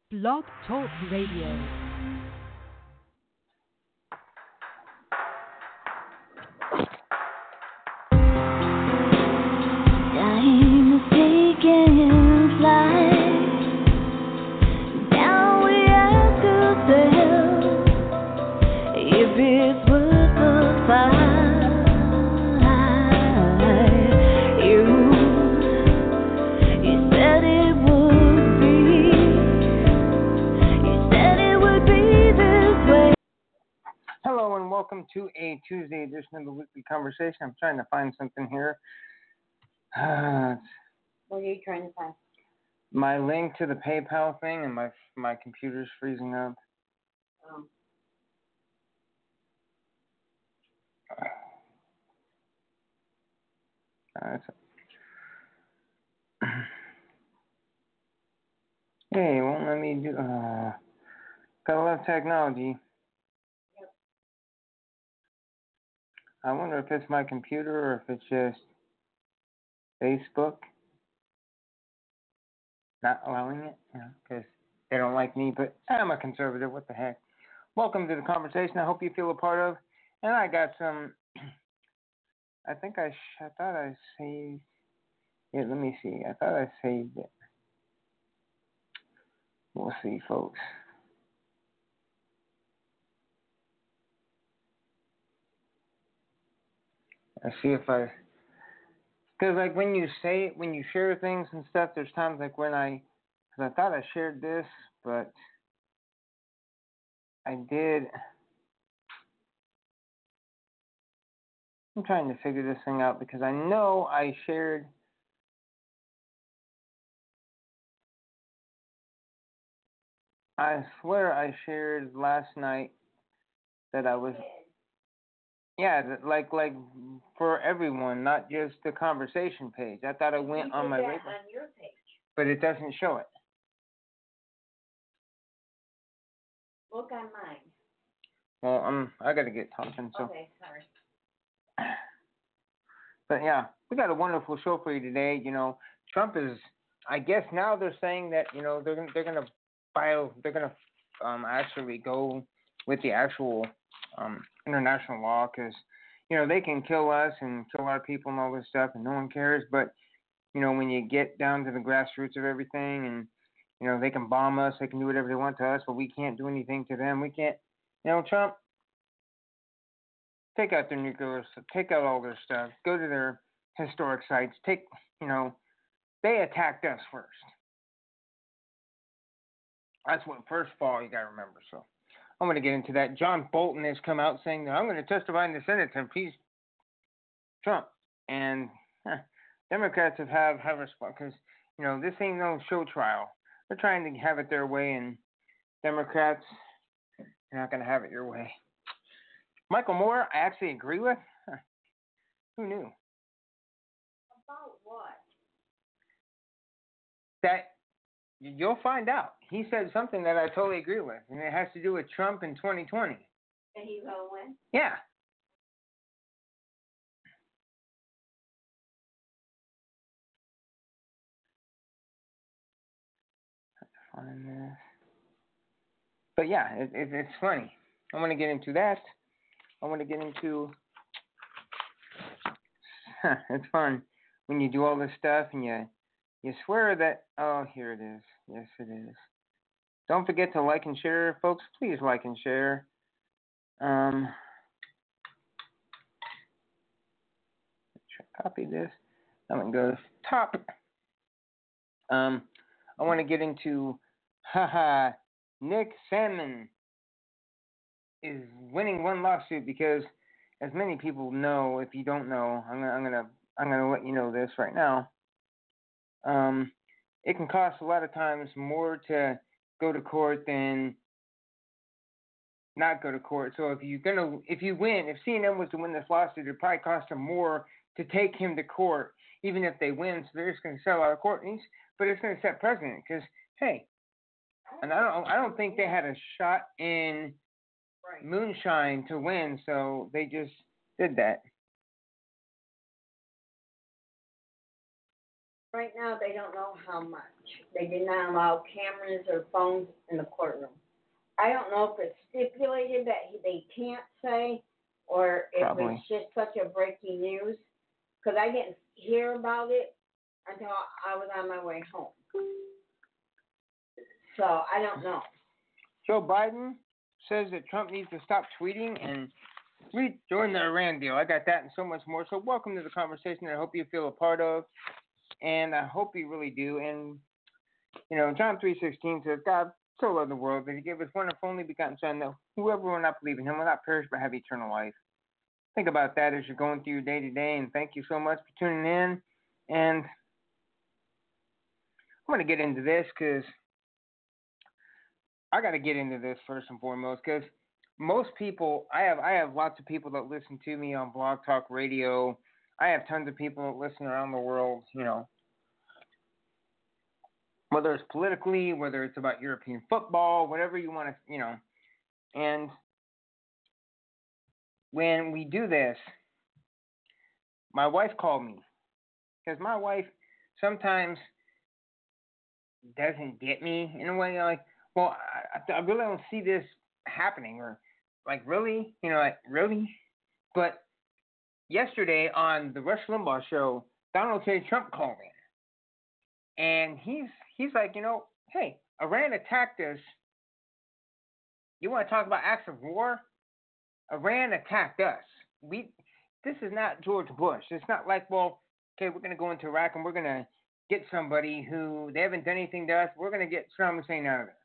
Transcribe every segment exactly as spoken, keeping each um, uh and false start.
Blog Talk Radio. Time is taking flight. Now we ask ourselves if it's worth the fight. You, you said it would be. You said it would be this way. Hello and welcome to a Tuesday edition of the Weekly Conversation. I'm trying to find something here. Uh, What are you trying to find? my link to the PayPal thing, and my my computer's freezing up. Um, Uh, hey, it won't let me do. Uh, gotta love technology. Yep. I wonder if it's my computer or if it's just Facebook not allowing it, you know, because they don't like me, but I'm a conservative. What the heck? Welcome to the conversation. I hope you feel a part of. And I got some. I think I. Sh- I thought I saved. Yeah, let me see. I thought I saved it. We'll see, folks. I see if I. Because like when you say when you share things and stuff, there's times like when I. Because I thought I shared this, but I did. I'm trying to figure this thing out because I know I shared. I swear I shared last night that I was. Yeah, that- like like for everyone, not just the conversation page. I thought I went you on did my that regular, on your page. but it doesn't show it. Look on mine. Well, um, I gotta get something. So, Okay, sorry. but yeah, we got a wonderful show for you today. You know, Trump is. I guess now they're saying that you know they're gonna they're gonna file they're gonna um actually go with the actual um international law because you know they can kill us and kill our people and all this stuff and no one cares. But you know when you get down to the grassroots of everything and you know they can bomb us, they can do whatever they want to us, but we can't do anything to them. We can't. You know, Trump. Take out their nuclear, take out all their stuff, go to their historic sites, take, you know, they attacked us first. That's what, first of all, you got to remember. So I'm going to get into that. John Bolton has come out saying that I'm going to testify in the Senate to impeach Trump. And huh, Democrats have, have, have responded because, you know, this ain't no show trial. They're trying to have it their way, and Democrats, you're not going to have it your way. Michael Moore, I actually agree with. Huh, who knew? About what? That you'll find out. He said something that I totally agree with, and it has to do with Trump in twenty twenty. And he's gonna win? Yeah. Find this. But yeah, it, it, it's funny. I want to get into that. I want to get into. Huh, it's fun when you do all this stuff and you you swear that. Oh, here it is. Yes, it is. Don't forget to like and share, folks. Please like and share. Um, copy this. I'm gonna go to the top. Um, I want to get into, haha, Nick Sandman is winning one lawsuit because, as many people know, if you don't know, I'm gonna, I'm gonna, I'm gonna let you know this right now. Um, it can cost a lot of times more to go to court than not go to court. So if you're gonna, if you win, if C N N was to win this lawsuit, it'd probably cost them more to take him to court, even if they win. So they're just gonna sell out of court, and he's, but it's gonna set precedent because, hey, and I don't, I don't think they had a shot in Right. moonshine to win, so they just did that. Right now, they don't know how much. they did not allow cameras or phones in the courtroom. I don't know if it's stipulated that he- they can't say, or if Probably. it's just such a breaking news, because I didn't hear about it until I was on my way home. So I don't know. Joe Biden says that Trump needs to stop tweeting and rejoin the Iran deal. I got that and so much more. So welcome to the conversation that I hope you feel a part of, and I hope you really do. And, you know, John three sixteen says, God so loved the world that he gave his one and only begotten Son, that whoever will not believe in him will not perish but have eternal life. Think about that as you're going through your day to day, and thank you so much for tuning in. And I'm going to get into this because I got to get into this first and foremost, because most people, I have I have lots of people that listen to me on Blog Talk Radio. I have tons of people that listen around the world, you know, whether it's politically, whether it's about European football, whatever you want to, you know. And when we do this, my wife called me, because my wife sometimes doesn't get me in a way, like, well, I, I really don't see this happening, or like, really, you know, like, really. But yesterday on the Rush Limbaugh show, Donald J. Trump called in, and he's he's like, you know, hey, Iran attacked us. You want to talk about acts of war? Iran attacked us. We this is not George Bush. It's not like, well, okay, we're going to go into Iraq and we're going to get somebody who they haven't done anything to us. We're going to get Saddam Hussein out of it.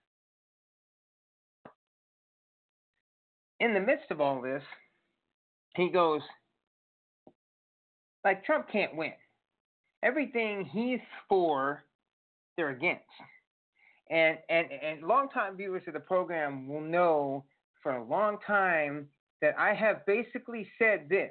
In the midst of all this, he goes, like, Trump can't win. Everything he's for, they're against. And and and longtime viewers of the program will know for a long time that I have basically said this.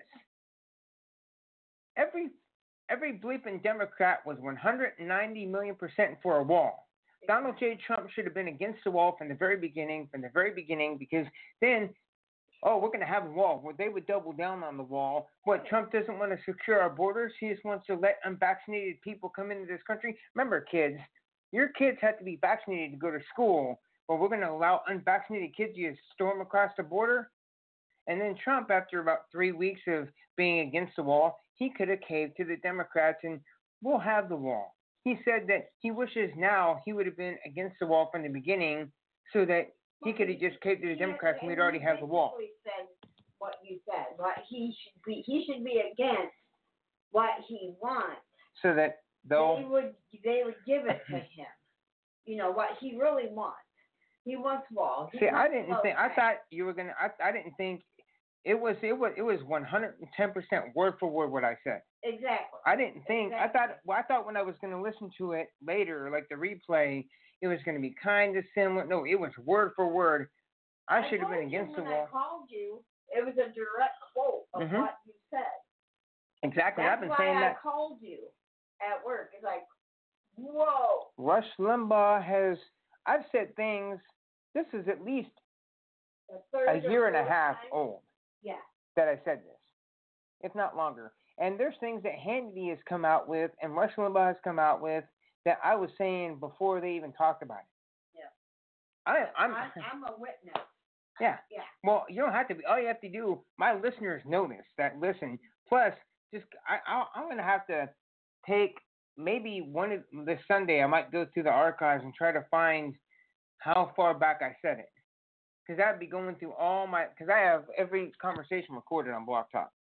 Every every bleeping Democrat was one hundred ninety million percent for a wall. Donald J. Trump should have been against the wall from the very beginning, from the very beginning, because then, oh, we're going to have a wall. Well, they would double down on the wall. What, Trump doesn't want to secure our borders? He just wants to let unvaccinated people come into this country? Remember, kids, your kids have to be vaccinated to go to school, but we're going to allow unvaccinated kids to storm across the border? And then Trump, after about three weeks of being against the wall, he could have caved to the Democrats and we'll have the wall. He said that he wishes now he would have been against the wall from the beginning so that he could have just caved to the Democrats and we'd already have the wall. He said what you said. What he should be, he should be against what he wants. So that they'll they would they would give it to him. You know what he really wants. He wants wall. He See, wants I didn't think. I tank. thought you were gonna. I I didn't think it was. It was. It was one hundred and ten percent word for word what I said. Exactly. I didn't think. Exactly. I thought. Well, I thought when I was gonna listen to it later, like the replay, it was gonna be kind of similar. No, it was word for word. I, I should have been told you against the when wall. I called you, it was a direct quote of Mhm. what you said. Exactly. That's I've been why saying I that. called you at work. It's like, whoa. Rush Limbaugh has. I've said things. This is at least The third a year or and a fourth half time? old Yeah. that I said this, if not longer. And there's things that Hannity has come out with and Rush Limbaugh has come out with that I was saying before they even talked about it. Yeah. I, I'm, I'm, I'm a witness. yeah. Yeah. Well, you don't have to be. All you have to do, my listeners know this, that listen. Plus, just I, I, I'm going to have to take maybe one of this Sunday, I might go through the archives and try to find how far back I said it. Because I'd be going through all my, because I have every conversation recorded on Blog Talk.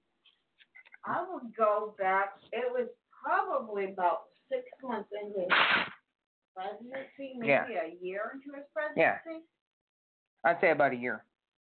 I would go back. It was probably about six months into his presidency, maybe Yeah. a year into his Yeah. presidency. I'd say about a year.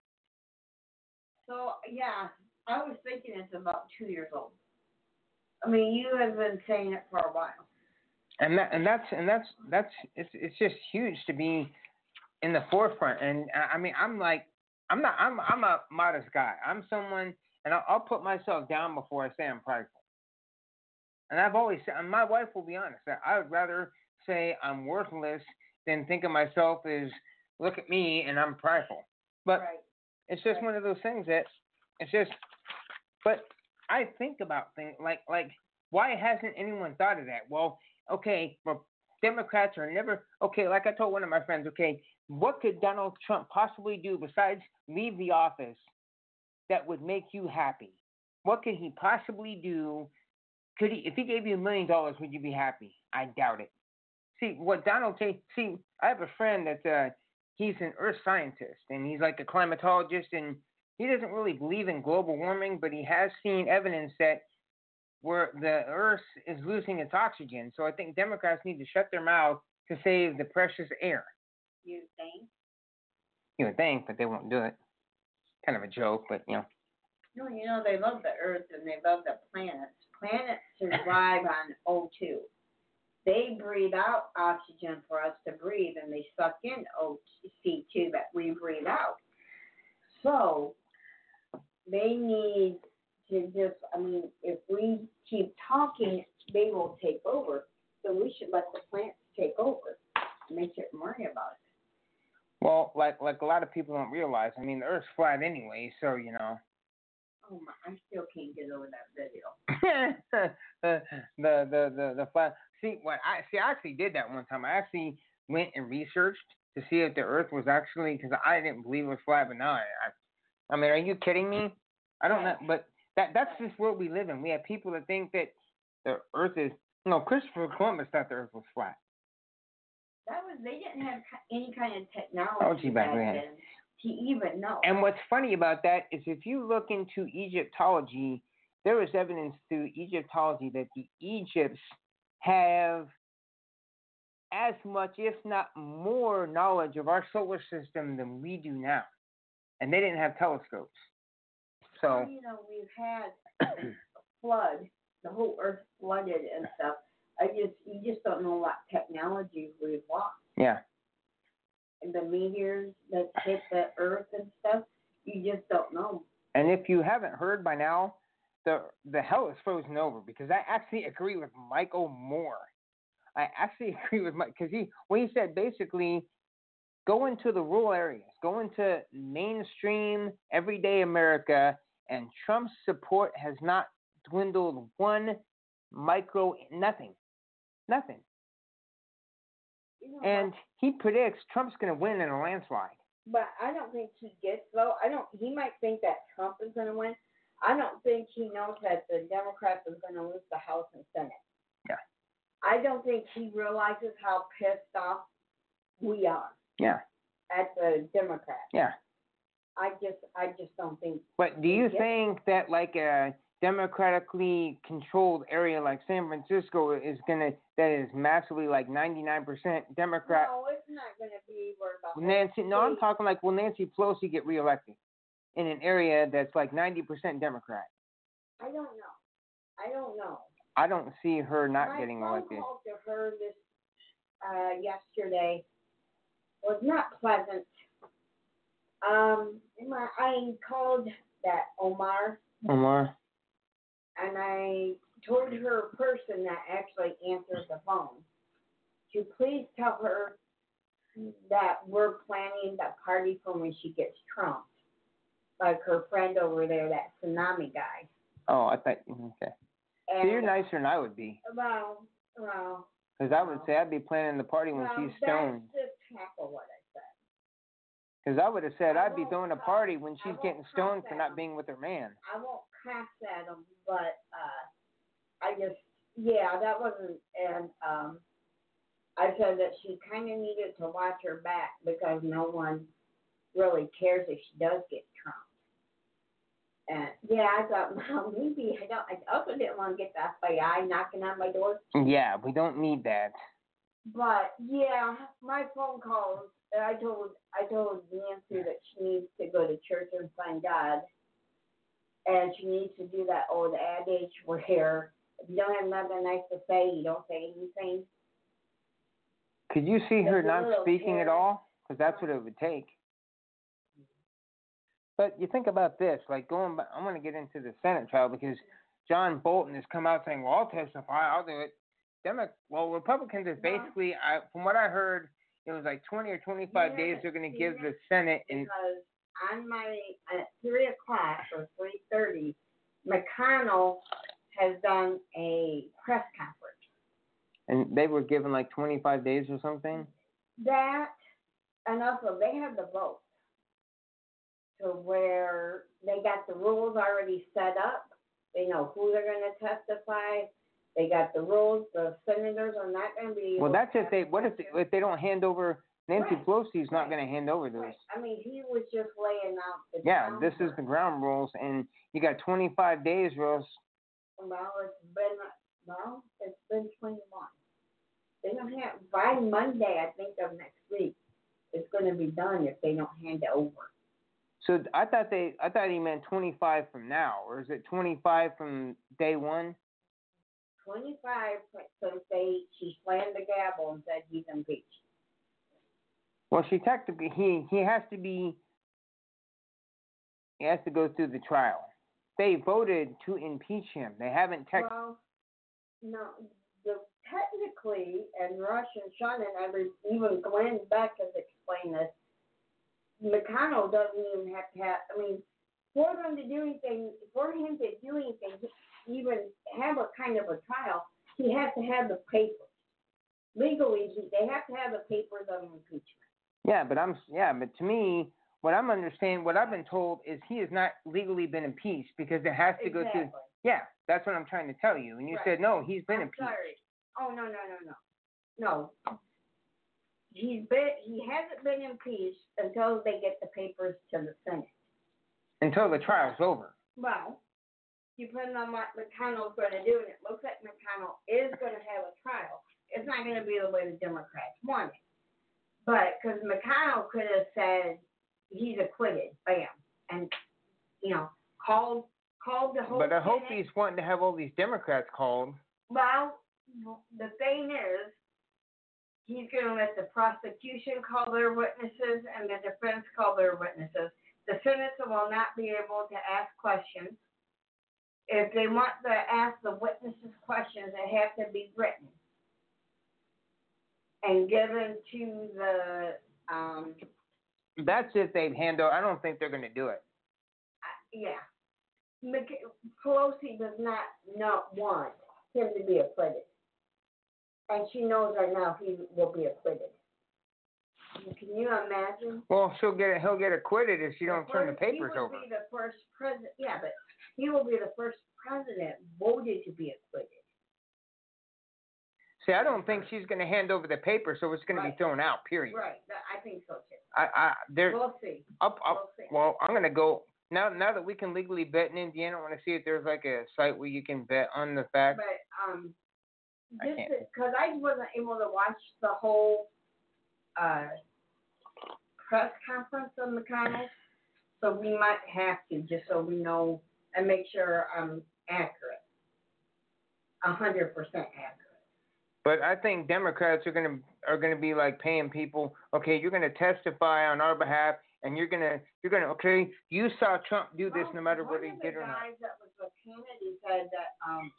So, yeah, I was thinking it's about two years old. I mean, you have been saying it for a while. And that, and that's, and that's, that's, it's, it's just huge to be in the forefront. And I I mean, I'm like, I'm not, I'm, I'm a modest guy. I'm someone, and I'll, I'll put myself down before I say I'm prideful. And I've always said, and my wife will be honest, that I would rather say I'm worthless than think of myself as, look at me and I'm prideful. But Right. it's just Right. one of those things that, it's just, but I think about things like, like, why hasn't anyone thought of that? Well, okay, for Democrats are never okay. Like I told one of my friends, okay, what could Donald Trump possibly do besides leave the office that would make you happy? What could he possibly do? Could he, if he gave you a million dollars, would you be happy? I doubt it. See, what Donald J. See, I have a friend that uh, he's an earth scientist and he's like a climatologist, and he doesn't really believe in global warming, but he has seen evidence that where the earth is losing its oxygen. So I think Democrats need to shut their mouth to save the precious air. You think? You would think, but they won't do it. Kind of a joke, but you know. No, you know, they love the earth and they love the planets. Planets survive on O two. They breathe out oxygen for us to breathe, and they suck in O C two that we breathe out. So they need to just, I mean, if we keep talking, they will take over. So we should let the plants take over and they shouldn't worry about it. Well, like like a lot of people don't realize, I mean, the Earth's flat anyway, so, you know. Oh, my, I still can't get over that video. the, the, the, the, the flat. See, what I see, I actually did that one time. I actually went and researched to see if the Earth was actually, because I didn't believe it was flat, but now I, I, I mean, are you kidding me? I don't know, but that that's just world we live in. We have people that think that the Earth is, no, Christopher Columbus thought the Earth was flat. That was, they didn't have any kind of Oh, technology gee, back back then. then to even know. And what's funny about that is if you look into Egyptology, there is evidence through Egyptology that the Egypts have as much, if not more, knowledge of our solar system than we do now. And they didn't have telescopes. So, Well, you know, we've had a flood, the whole earth flooded and stuff. I just, you just don't know what technology we've lost. yeah. And the meteors that hit the earth and stuff, you just don't know. And if you haven't heard by now, the the hell is frozen over, because I actually agree with Michael Moore. I actually agree with Mike, because he when he said basically go into the rural areas, go into mainstream everyday America, and Trump's support has not dwindled one micro nothing, nothing. You know And what? he predicts Trump's going to win in a landslide. But I don't think he gets, though. I don't. He might think that Trump is going to win. I don't think he knows that the Democrats are going to lose the House and Senate. Yeah. I don't think he realizes how pissed off we are Yeah. at the Democrats. Yeah. I just, I just don't think. But do you Yeah. think that like a democratically controlled area like San Francisco is gonna that is massively like ninety-nine percent Democrat? No, it's not going to be where the whole Nancy, no, I'm state- talking like will Nancy Pelosi get reelected in an area that's like ninety percent Democrat? I don't know. I don't know. I don't see her not My getting phone elected. call to her this uh, yesterday was not pleasant. Um, my, I called that Omar, Omar. and I told her person that actually answered the phone to please tell her that we're planning the party for when she gets Trump, like her friend over there, that tsunami guy. Oh, I thought okay. And So you're nicer than I would be, well, well, because I would say I'd be planning the party when well, she's stoned. that's just half of what I said. Because I would have said I I'd be won't throwing a cuss. party when I she's won't getting cuss stoned for at not him. being with her man. I won't cuss at him, but uh, I just, yeah, that wasn't, and um, I said that she kind of needed to watch her back because no one really cares if she does get Trump. And yeah, I thought, well, maybe I don't. I also didn't want to get the F B I knocking on my door. Yeah, we don't need that. But yeah, my phone calls. I told I told Nancy that she needs to go to church and find God, and she needs to do that old adage where if you don't have nothing nice to say, you don't say anything. Could you see her There's a not little speaking at hair. all? Because that's what it would take. But you think about this, like going back, I'm going to get into the Senate trial because John Bolton has come out saying, well, I'll testify, I'll do it. Demo- well, Republicans is No. basically, I, from what I heard, it was like twenty or twenty-five Yeah, days they're going to see, give the Senate. And Because on my at three o'clock or three thirty, McConnell has done a press conference. and they were given like twenty-five days or something. That, and also they have the vote to where they got the rules already set up. They know who they're going to testify. They got the rules. The senators are not going to be. Well, able that's to if they. What if they, if they don't hand over? Nancy Right. Pelosi's not Right. going to hand over those. Right. I mean, he was just laying out the. Yeah, this is groundwork. the ground rules, and you got twenty-five days, Rose. Well, it's been well, it's been twenty-one. They don't have by Monday, I think of next week. It's going to be done if they don't hand it over. So I thought they, I thought he meant twenty-five from now, or is it twenty-five from day one? Twenty-five since they she slammed the gavel and said he's impeached. Well, she technically he he has to be. He has to go through the trial. They voted to impeach him. They haven't tech. Well, no, the technically, and Rush and Sean and every even Glenn Beck has explained this. McConnell doesn't even have to have. I mean, for them to do anything, for him to do anything, even have a kind of a trial, he has to have the papers. Legally, he, they have to have the papers of impeachment. Yeah, but I'm yeah, but to me, what I'm understanding, what I've been told is he has not legally been impeached because it has to Exactly. go through. Yeah, that's what I'm trying to tell you. And you Right. said no, he's been I'm impeached. sorry. Oh no no no no no. He's been he hasn't been impeached until they get the papers to the Senate. Until the trial's over. Well, depending on what McConnell's going to do, and it looks like McConnell is going to have a trial. It's not going to be the way the Democrats want it. But because McConnell could have said he's acquitted, bam, and you know called called the whole. But I hope Senate. he's wanting to have all these Democrats called. Well, the thing is, he's going to let the prosecution call their witnesses and the defense call their witnesses. The senator will not be able to ask questions. If they want to ask the witnesses questions, they have to be written and given to the, um, That's if they handle. I don't think they're going to do it. uh, yeah. Mc- Pelosi does not not want him to be acquitted. And she knows right now he will be acquitted. Can you imagine? Well, she'll get he'll get acquitted if she don't The turn the first- papers he would over. Be the first president. Yeah, but he will be the first president voted to be acquitted. See, I don't think she's going to hand over the paper, so it's going to Right. be thrown out. Period. Right. That, I think so too. I, I, there. We'll see. Up, We'll up. see. Well, I'm going to go now. Now that we can legally bet in Indiana, I want to see if there's like a site where you can bet on the fact. But um, I just can't. because I wasn't able to watch the whole uh press conference on McConnell, so we might have to just so we know and make sure I'm accurate, a hundred percent accurate. But I think Democrats are gonna are gonna be like paying people. Okay, you're gonna testify on our behalf, and you're gonna you're gonna okay. You saw Trump do this Well, no matter what he one of did the or not. guys that was with Kennedy said that um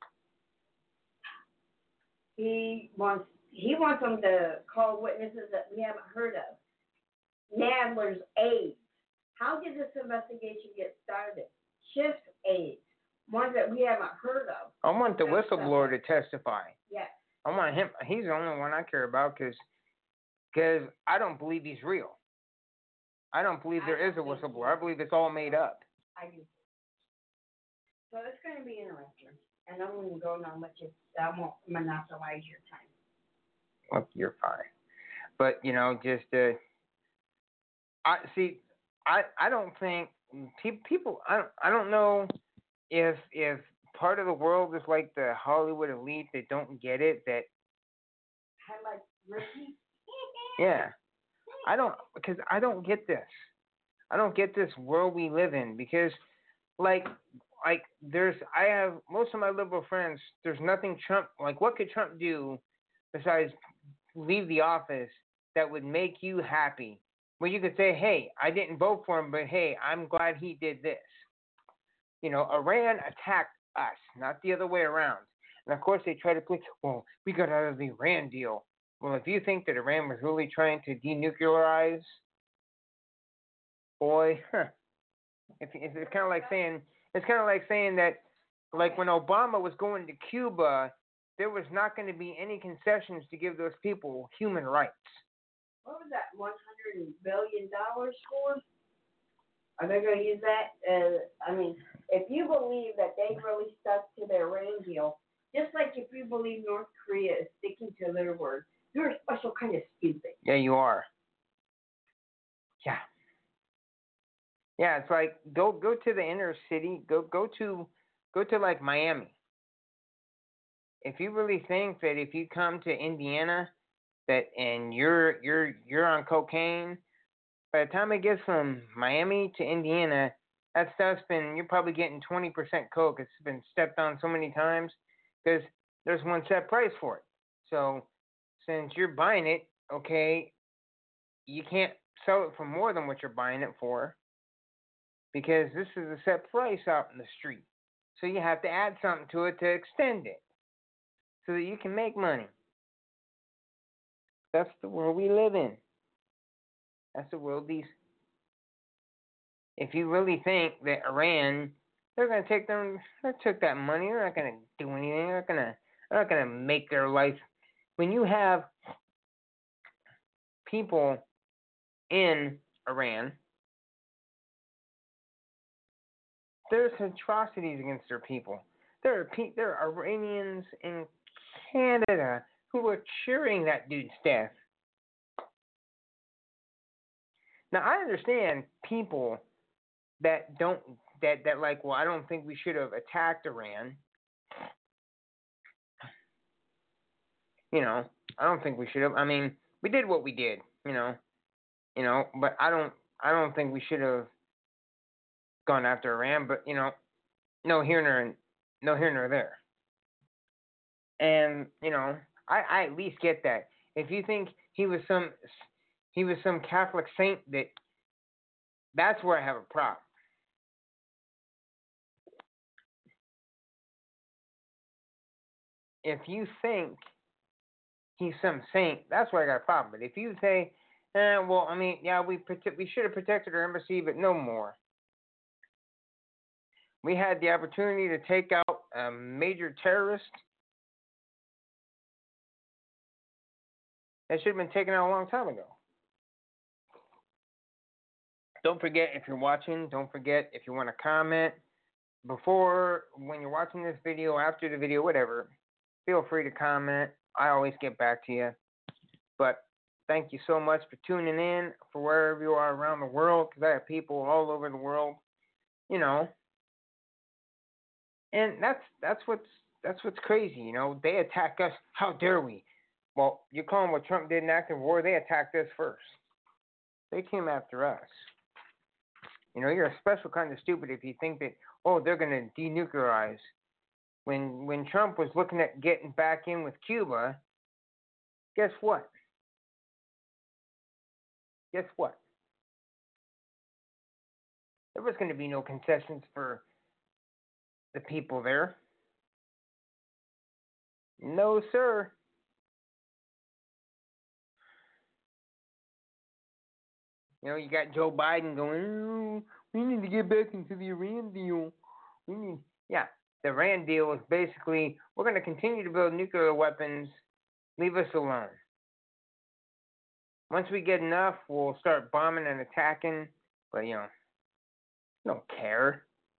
he wants he wants them to call witnesses that we haven't heard of. Nadler's aides. How did this investigation get started? Schiff's aides, ones that we haven't heard of. I want the That's whistleblower to testify. Yes. I want him. He's the only one I care about because because I don't believe he's real. I don't believe I there is a don't think he whistleblower. I believe it's all made up. I do. So it's going to be interesting, and I'm going to go now, much as I won't monopolize your time. Well, you're fine. But you know, just uh, I see. I I don't think pe- people. I don't, I don't know if if part of the world is like the Hollywood elite that don't get it. That I like Ricky. yeah. I don't because I don't get this. I don't get this world we live in because like like there's I have most of my liberal friends. There's nothing Trump like. What could Trump do besides leave the office that would make you happy? Where you could say, hey, I didn't vote for him, but hey, I'm glad he did this. You know, Iran attacked us, not the other way around. And of course, they try to play, well, we got out of the Iran deal. Well, if you think that Iran was really trying to denuclearize, boy, huh, if, if it's kind of like saying, it's kind of like saying that, like when Obama was going to Cuba, there was not going to be any concessions to give those people human rights. What was that, one hundred billion dollars for? Are they going to use that? Uh, I mean, if you believe that they really stuck to their Iran deal, just like if you believe North Korea is sticking to their word, you're a special kind of stupid. Yeah, you are. Yeah. Yeah, it's like go go to the inner city, go go to go to like Miami. If you really think that if you come to Indiana that and you're you're you're on cocaine, by the time it gets from Miami to Indiana, that stuff's been you're probably getting twenty percent coke. It's been stepped on so many times because there's one set price for it. So since you're buying it, okay, you can't sell it for more than what you're buying it for because this is a set price out in the street. So you have to add something to it to extend it so that you can make money. That's the world we live in. That's the world these. If you really think that Iran, they're gonna take them, they took that money. They're not gonna do anything. They're not gonna, they're not gonna make their life. When you have people in Iran, there's atrocities against their people. There are pe- there are Iranians in Canada who are cheering that dude's death. Now I understand people that don't that that like, well, I don't think we should have attacked Iran. You know, I don't think we should have. I mean, we did what we did. You know, you know, but I don't I don't think we should have gone after Iran. But you know, no here nor no here nor there. And you know, I, I at least get that. If you think he was some he was some Catholic saint, that that's where I have a problem. If you think he's some saint, that's where I got a problem. But if you say, eh, well, I mean, yeah, we prote- we should have protected our embassy, but no more. We had the opportunity to take out a major terrorist. That should have been taken out a long time ago. Don't forget, if you're watching, don't forget if you want to comment before, when you're watching this video, after the video, whatever, feel free to comment. I always get back to you. But thank you so much for tuning in, for wherever you are around the world, because I have people all over the world, you know. And that's that's what's that's what's crazy, you know. They attack us. How dare we? Well, you're calling what Trump did an act of war. They attacked us first. They came after us. You know, you're a special kind of stupid if you think that, oh, they're going to denuclearize. When when Trump was looking at getting back in with Cuba, guess what? Guess what? There was going to be no concessions for the people there. No, sir. You know, you got Joe Biden going, oh, we need to get back into the Iran deal. We need, yeah, the Iran deal is basically, we're going to continue to build nuclear weapons. Leave us alone. Once we get enough, we'll start bombing and attacking. But, you know, don't care.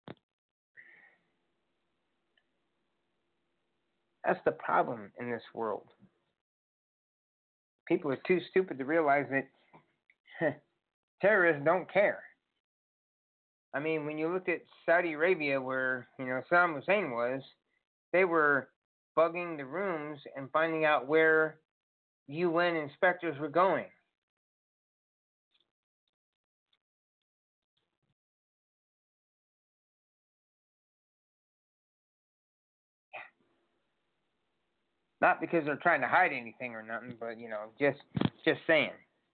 That's the problem in this world. People are too stupid to realize that terrorists don't care. I mean, when you looked at Saudi Arabia, where, you know, Saddam Hussein was, they were bugging the rooms and finding out where U N inspectors were going. Not because they're trying to hide anything or nothing, but, you know, just just saying.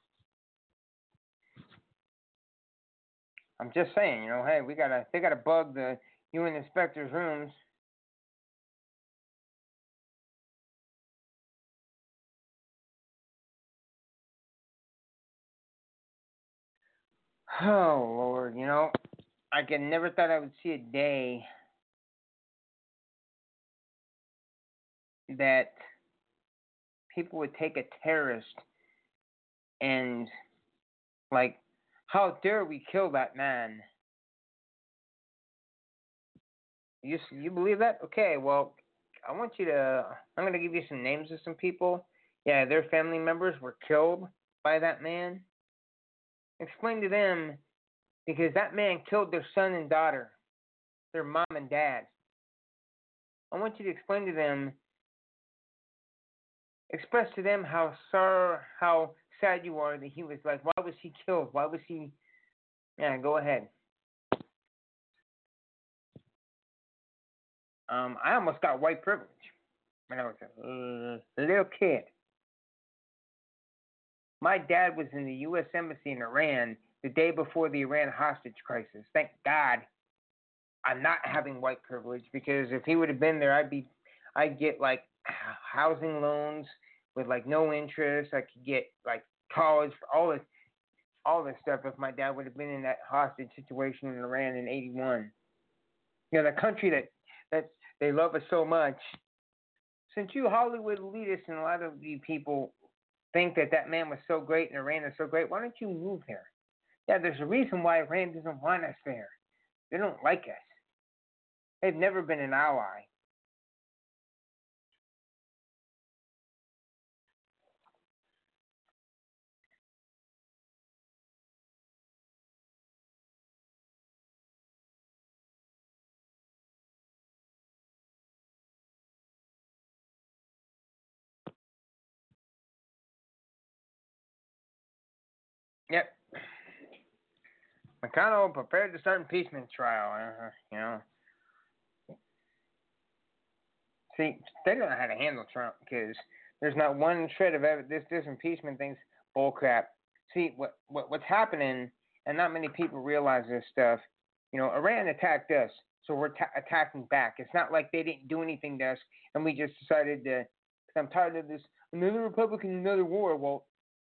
I'm just saying, you know, hey, we gotta they gotta bug the U N inspectors' rooms. Oh Lord, you know, I could never thought I would see a day that people would take a terrorist and, like, how dare we kill that man? You you believe that? Okay, well, I want you to. I'm gonna give you some names of some people. Yeah, their family members were killed by that man. Explain to them because that man killed their son and daughter, their mom and dad. I want you to explain to them, express to them how sorry, how sad you are that he was like. Why was he killed? Why was he? Yeah, go ahead. Um, I almost got white privilege when I was a uh, little kid. My dad was in the U S Embassy in Iran the day before the Iran hostage crisis. Thank God I'm not having white privilege because if he would have been there, I'd be, I'd get like housing loans with like no interest. I could get like college for all this, all this stuff if my dad would have been in that hostage situation in Iran in eighty-one. You know, the country that that they love us so much. Since you Hollywood elitists and a lot of you people think that that man was so great and Iran is so great, why don't you move there? Yeah, there's a reason why Iran doesn't want us there. They don't like us. They've never been an ally. Yep. McConnell prepared to start impeachment trial. Uh, you know. See, they don't know how to handle Trump because there's not one shred of evidence. This, this impeachment thing's bullcrap. See, what, what what's happening, and not many people realize this stuff. You know, Iran attacked us, so we're ta- attacking back. It's not like they didn't do anything to us, and we just decided to. Cause I'm tired of this. Another Republican, another war. Well,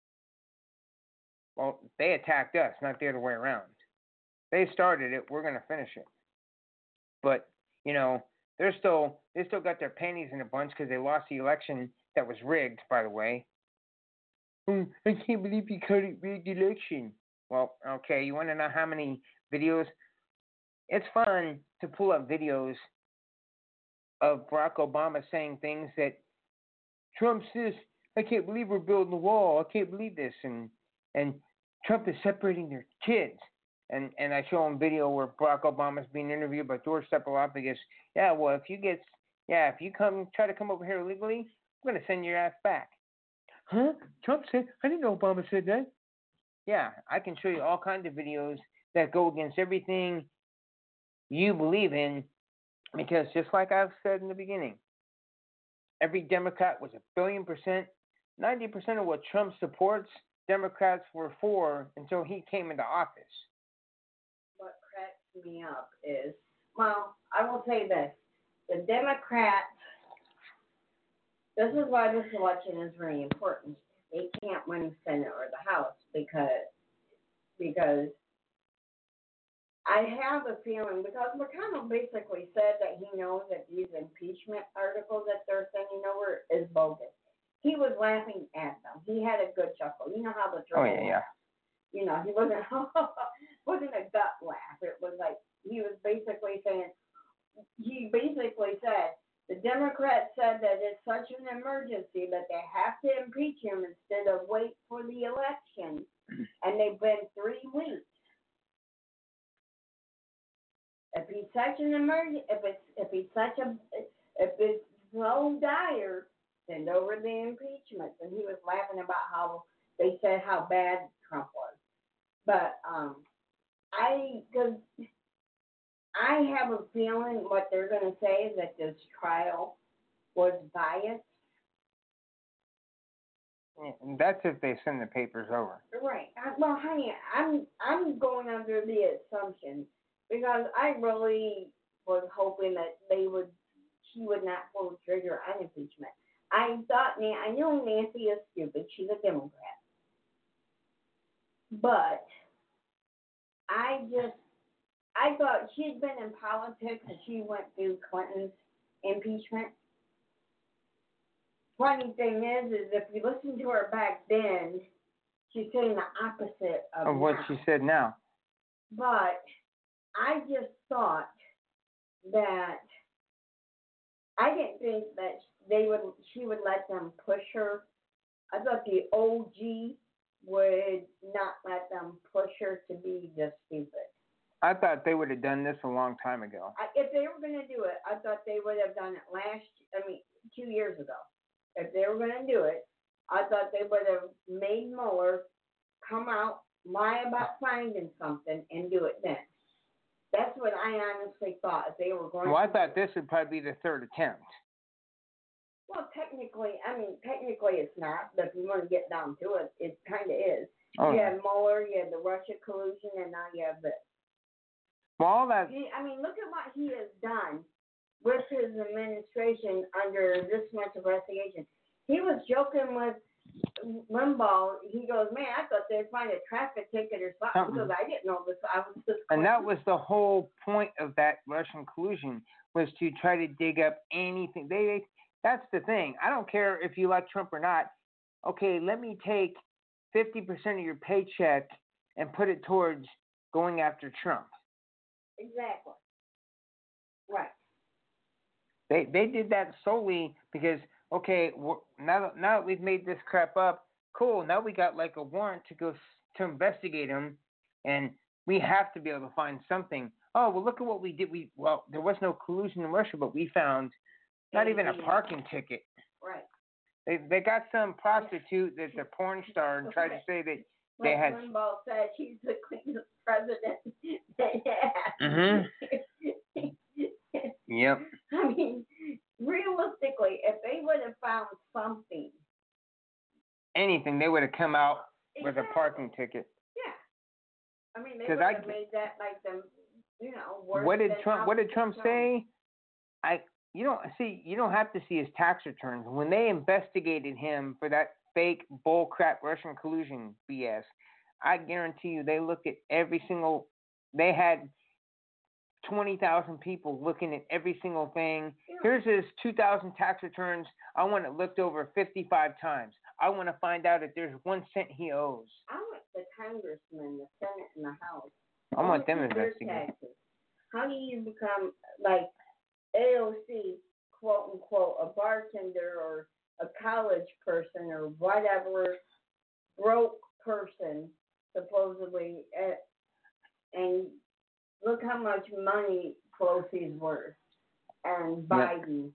well, they attacked us, not the other way around. They started it. We're gonna finish it. But you know, they're still they still got their panties in a bunch because they lost the election that was rigged, by the way. Oh, I can't believe you called it rigged election. Well, okay, you want to know how many videos? It's fun to pull up videos of Barack Obama saying things that Trump says, I can't believe we're building a wall. I can't believe this. And and Trump is separating their kids. And and I show him video where Barack Obama's being interviewed by George Stephanopoulos. Yeah, well, if you get, yeah, if you come try to come over here illegally, I'm gonna send your ass back. Huh? Trump said, I didn't know Obama said that. Yeah, I can show you all kinds of videos that go against everything you believe in, because just like I've said in the beginning, every Democrat was a billion percent. ninety percent of what Trump supports, Democrats were for until he came into office. What cracks me up is, well, I will say this. The Democrats, this is why this election is very important. They can't win the Senate or the House because, because I have a feeling, because McConnell basically said that he knows that these impeachment articles that they're sending over is bogus. He was laughing at them. He had a good chuckle. You know how the Oh yeah, yeah. You know, he wasn't wasn't a gut laugh. It was like he was basically saying, he basically said, the Democrats said that it's such an emergency that they have to impeach him instead of wait for the election, and they've been three weeks. If he's such an emergency, if it's if he's such a if it's so dire, send over the impeachment. And he was laughing about how they said how bad Trump was. But um, I, because I have a feeling what they're going to say is that this trial was biased. And that's if they send the papers over. Right. I, well, honey, I'm I'm going under the assumption, because I really was hoping that they would, she would not pull the trigger on impeachment. I thought, I knew Nancy is stupid. She's a Democrat. But I just, I thought she'd been in politics and she went through Clinton's impeachment. funny thing is, is if you listen to her back then, she's saying the opposite of, Of what now. she said now. But I just thought that I didn't think that they would. She would let them push her. I thought the O G would not let them push her to be this stupid. I thought they would have done this a long time ago. I, if they were going to do it, I thought they would have done it last. I mean, two years ago. If they were going to do it, I thought they would have made Mueller come out, lie about finding something, and do it then. That's what I honestly thought. If they were going. Well, I to thought this would probably be the third attempt. Well, technically, I mean, technically it's not, but if you want to get down to it, it kind of is. Oh, you yeah. have Mueller, you have the Russia collusion, and now you have this. Well, all that. He, I mean, look at what he has done with his administration under this much investigation. He was joking with Limbaugh. He goes, man, I thought they'd find a traffic ticket or something, Something. because I didn't know this. I was just And that was the whole point of that Russian collusion, was to try to dig up anything. They, they that's the thing. I don't care if you like Trump or not. Okay, let me take fifty percent of your paycheck and put it towards going after Trump. Exactly. Right. They they did that solely because, okay, now that, now that we've made this crap up, cool, now we got like a warrant to go to investigate him, and we have to be able to find something. Oh, well, look at what we did. We Well, there was no collusion in Russia, but we found not even a parking ticket. Right. They they got some prostitute that's a porn star and tried to say that they like had. Limbaugh said, he's the cleanest president they had. Mm-hmm. Yep. I mean, realistically, if they would have found something. Anything, they would have come out with a Exactly. parking ticket. Yeah. I mean, they 'Cause would I- have made that like the, you know, worse What did than Trump? What did Trump Trump. say? I you don't see. You don't have to see his tax returns. When they investigated him for that fake bull crap Russian collusion B S, I guarantee you they looked at every single. They had twenty thousand people looking at every single thing. Yeah. Here's his two thousand tax returns. I want it looked over fifty-five times. I want to find out if there's one cent he owes. I want the congressman, the Senate, and the House. I want them to their investigated. taxes. How do you become like A O C, quote unquote, a bartender or a college person or whatever, broke person, supposedly, uh, and look how much money Pelosi's worth, and Biden.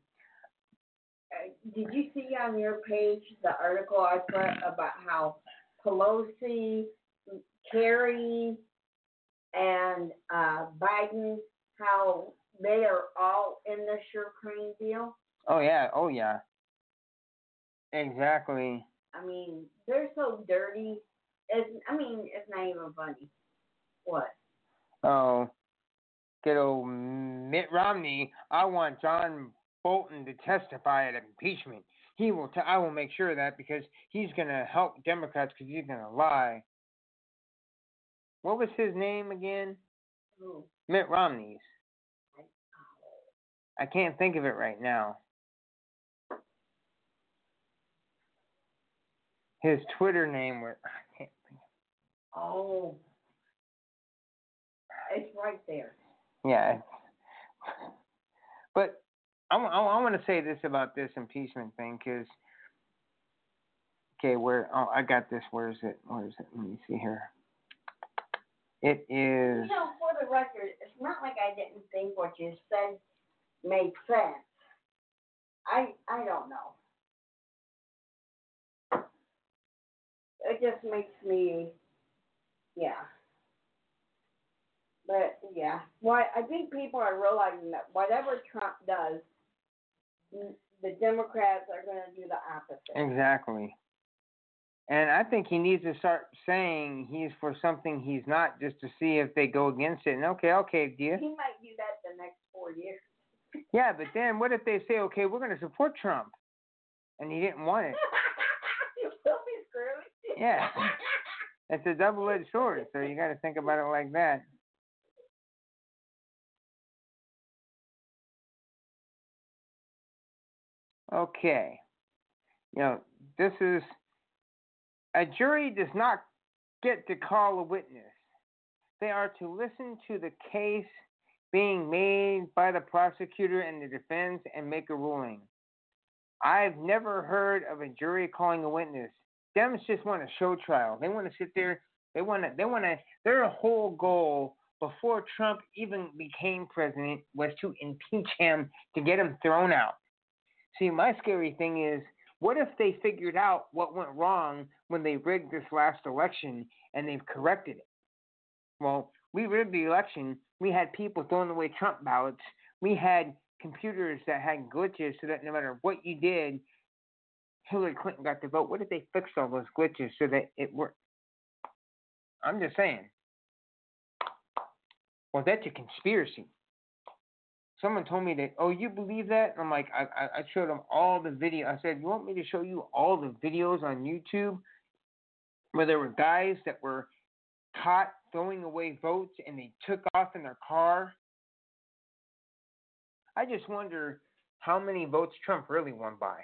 Uh, did you see on your page the article I put about how Pelosi, Kerry, and uh, Biden, how they are all in the Ukraine deal? Oh yeah. Oh yeah. Exactly. I mean, they're so dirty. It's, I mean, it's not even funny. What? Oh, good old Mitt Romney. I want John Bolton to testify at impeachment. He will. T- I will make sure of that because he's going to help Democrats because he's going to lie. What was his name again? Who? Mitt Romney's. I can't think of it right now. His Twitter name was. I can't think. Oh. It's right there. Yeah. But I, I, I want to say this about this impeachment thing because, okay, where, oh, I got this. Where is it? Where is it? Let me see here. It is. You know, for the record, it's not like I didn't think what you said made sense. I I don't know. It just makes me, yeah. But yeah, well, I think people are realizing that whatever Trump does, the Democrats are going to do the opposite. Exactly. And I think he needs to start saying he's for something he's not, just to see if they go against it. And okay, okay, dear. He might do that the next four years. Yeah, but then what if they say, okay, we're going to support Trump, and he didn't want it? He'll be screwed. Yeah. It's a double-edged sword, so you got to think about it like that. Okay. You know, this is a jury does not get to call a witness. They are to listen to the case being made by the prosecutor and the defense and make a ruling. I've never heard of a jury calling a witness. Dems just want a show trial. They want to sit there. They want to. They want to. Their whole goal before Trump even became president was to impeach him, to get him thrown out. See, my scary thing is, what if they figured out what went wrong when they rigged this last election and they've corrected it? Well, we rigged the election. We had people throwing away Trump ballots. We had computers that had glitches so that no matter what you did, Hillary Clinton got the vote. What if they fixed all those glitches so that it worked? I'm just saying. Well, that's a conspiracy. Someone told me that, oh, you believe that? And I'm like, I, I, I showed them all the video. I said, you want me to show you all the videos on YouTube where there were guys that were caught throwing away votes and they took off in their car? I just wonder how many votes Trump really won by.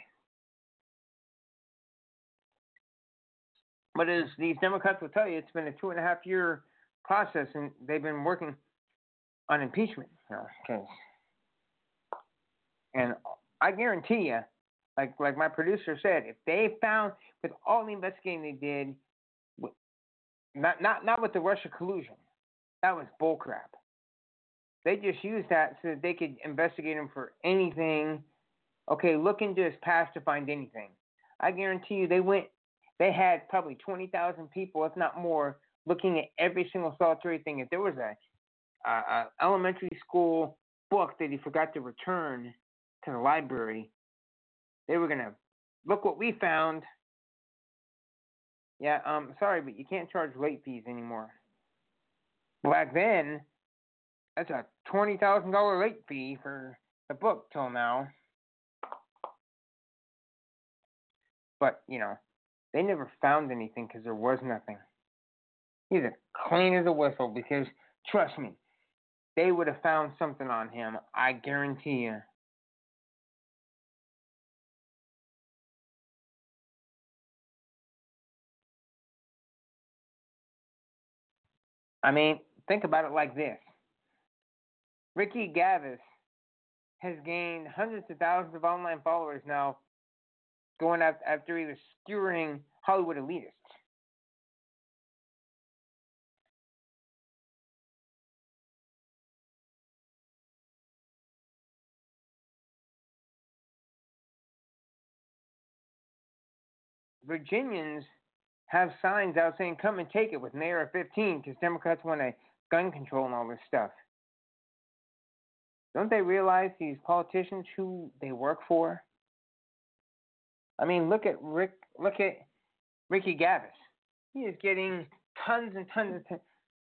But as these Democrats will tell you, it's been a two and a half year process, and they've been working on impeachment. You know, cause, and I guarantee you, like like my producer said, if they found with all the investigating they did, with, not not not with the Russia collusion, that was bullcrap. They just used that so that they could investigate him for anything. Okay, look into his past to find anything. I guarantee you, they went. They had probably twenty thousand people, if not more, looking at every single solitary thing. If there was a, a, a elementary school book that he forgot to return to the library, they were gonna look what we found. Yeah, um, sorry, but you can't charge late fees anymore. Back then, that's a twenty thousand dollar late fee for the book till now. But you know, they never found anything because there was nothing. He's as clean as a whistle because, trust me, they would have found something on him. I guarantee you. I mean, think about it like this. Ricky Gavis has gained hundreds of thousands of online followers now, going after he was skewering Hollywood elitists. Virginians have signs out saying, come and take it with an A R fifteen because Democrats want a gun control and all this stuff. Don't they realize these politicians who they work for? I mean, look at Rick. Look at Ricky Gavis. He is getting tons and tons of. T-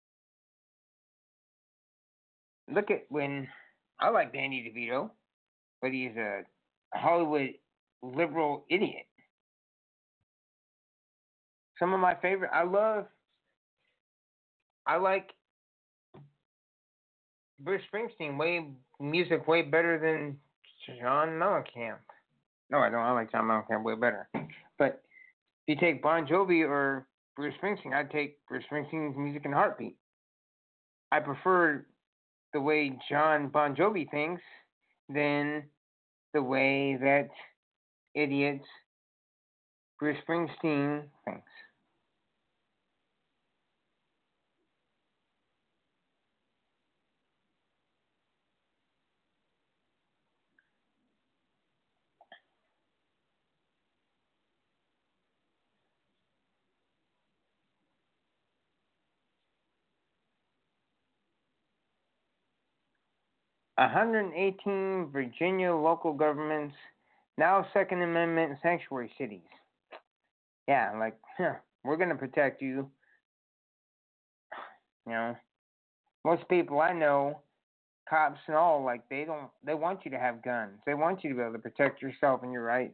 look at when I like Danny DeVito, but he's a Hollywood liberal idiot. Some of my favorite. I love. I like Bruce Springsteen. Way music way better than John Mellencamp. No, I don't. I like John Mellencamp way better. But if you take Bon Jovi or Bruce Springsteen, I'd take Bruce Springsteen's music in a heartbeat. I prefer the way John Bon Jovi thinks than the way that idiots Bruce Springsteen thinks. one hundred eighteen Virginia local governments, now Second Amendment sanctuary cities. Yeah, like, huh, we're going to protect you. You know, most people I know, cops and all, like, they don't, they want you to have guns. They want you to be able to protect yourself and your rights.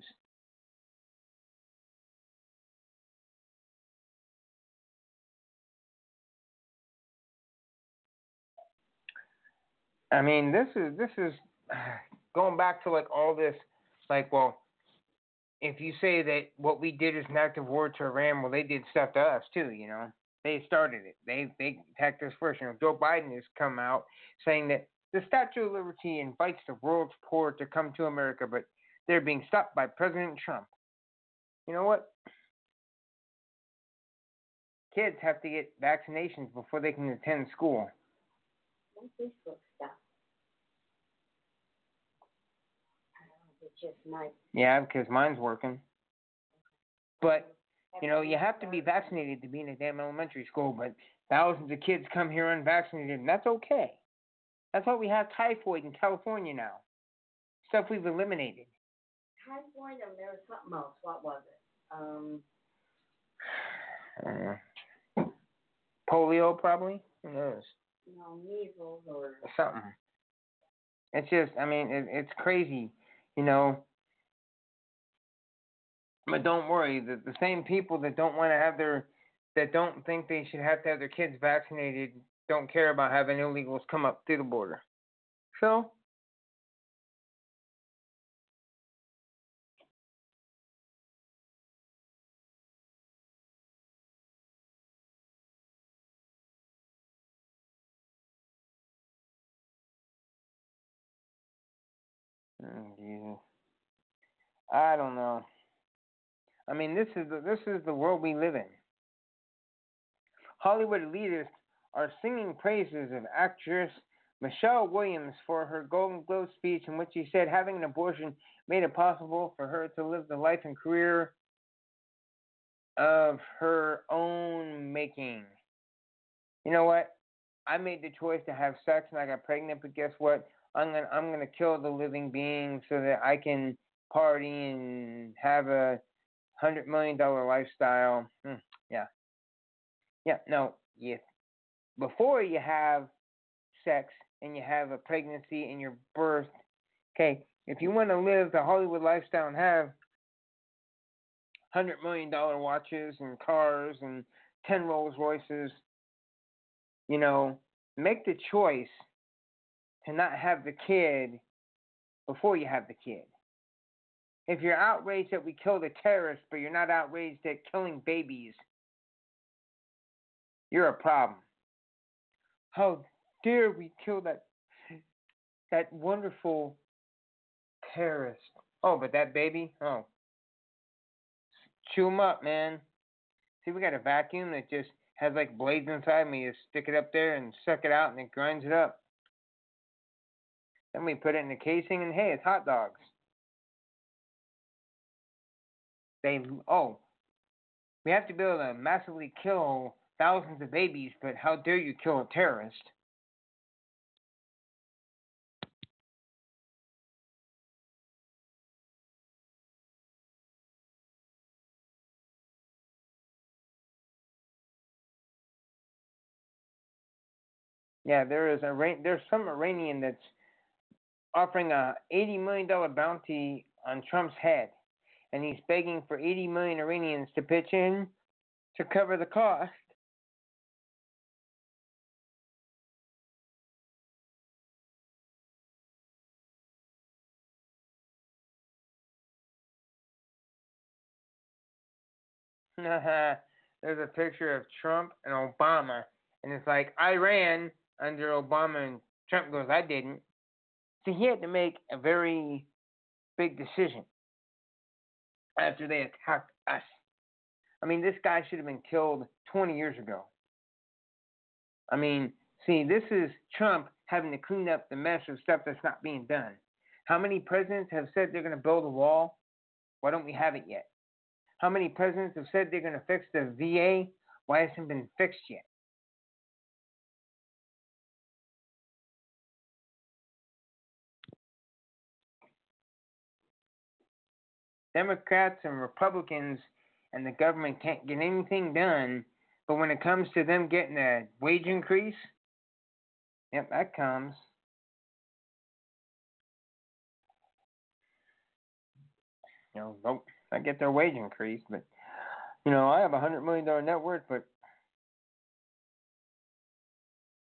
I mean, this is, this is going back to, like, all this, like, well, if you say that what we did is an act of war to Iran, well, they did stuff to us too. You know, they started it. They they attacked us first. You know, Joe Biden has come out saying that the Statue of Liberty invites the world's poor to come to America, but they're being stopped by President Trump. You know what? Kids have to get vaccinations before they can attend school. My Facebook stuff. I don't know, it's just my. Yeah, because mine's working. But, you know, you have to be vaccinated to be in a damn elementary school, but thousands of kids come here unvaccinated, and that's okay. That's why we have typhoid in California now. Stuff we've eliminated. Typhoid, and there was something else. What was it? Um. Uh, polio, probably? Who knows? No, measles or something. It's just, I mean, it, it's crazy, you know. But don't worry, the, the same people that don't want to have their, that don't think they should have to have their kids vaccinated, don't care about having illegals come up through the border. So, oh, Jesus. I don't know. I mean, this is the, this is the world we live in. Hollywood elitists are singing praises of actress Michelle Williams for her Golden Globe speech in which she said having an abortion made it possible for her to live the life and career of her own making. You know what? I made the choice to have sex and I got pregnant, but guess what? I'm gonna I'm gonna kill the living being so that I can party and have a hundred million dollar lifestyle. Hmm, yeah. Yeah, no, yes. Before you have sex and you have a pregnancy and your birth, okay, if you want to live the Hollywood lifestyle and have hundred million dollar watches and cars and ten Rolls Royces, you know, make the choice to not have the kid before you have the kid. If you're outraged that we killed a terrorist, but you're not outraged at killing babies, you're a problem. How dare we kill that that wonderful terrorist? Oh, but that baby? Oh. Chew him up, man. See, we got a vacuum that just has like blades inside me. You stick it up there and suck it out and it grinds it up. Then we put it in the casing and hey, it's hot dogs. They, oh, we have to be able to massively kill thousands of babies, but how dare you kill a terrorist? Yeah, there is a there's some Iranian that's offering a eighty million dollar bounty on Trump's head, and he's begging for eighty million Iranians to pitch in to cover the cost. There's a picture of Trump and Obama, and it's like, I ran under Obama, and Trump goes, I didn't. So he had to make a very big decision after they attacked us. I mean, this guy should have been killed twenty years ago. I mean, see, this is Trump having to clean up the mess of stuff that's not being done. How many presidents have said they're going to build a wall? Why don't we have it yet? How many presidents have said they're going to fix the V A? Why hasn't it been fixed yet? Democrats and Republicans and the government can't get anything done, but when it comes to them getting a wage increase, yep, that comes. You know, nope, I get their wage increase, but you know, I have a hundred million dollar net worth, but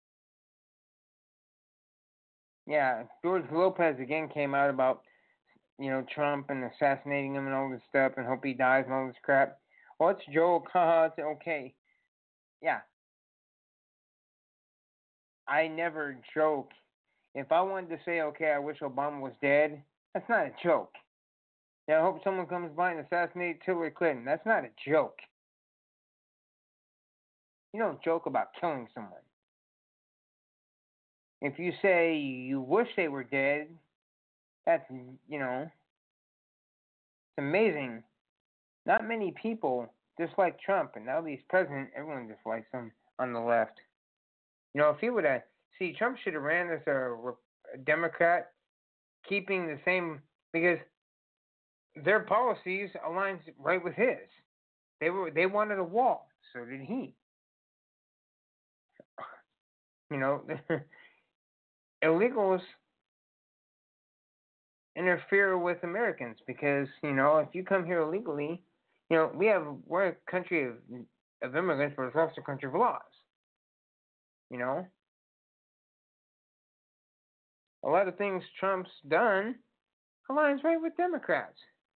yeah, George Lopez again came out about you know, Trump and assassinating him and all this stuff and hope he dies and all this crap. Well, it's a joke. Haha, it's okay. Yeah. I never joke. If I wanted to say, okay, I wish Obama was dead, that's not a joke. Yeah, I hope someone comes by and assassinates Hillary Clinton. That's not a joke. You don't joke about killing someone. If you say you wish they were dead, that's, you know, it's amazing. Not many people dislike Trump, and now that he's president, everyone dislikes him on the left. You know, if he would have, see, Trump should have ran as a, a Democrat, keeping the same, because their policies aligns right with his. They were they wanted a wall, so did he. You know, illegals interfere with Americans because, you know, if you come here illegally, you know, we have we're a country of of immigrants, but it's also a country of laws. You know, a lot of things Trump's done aligns right with Democrats.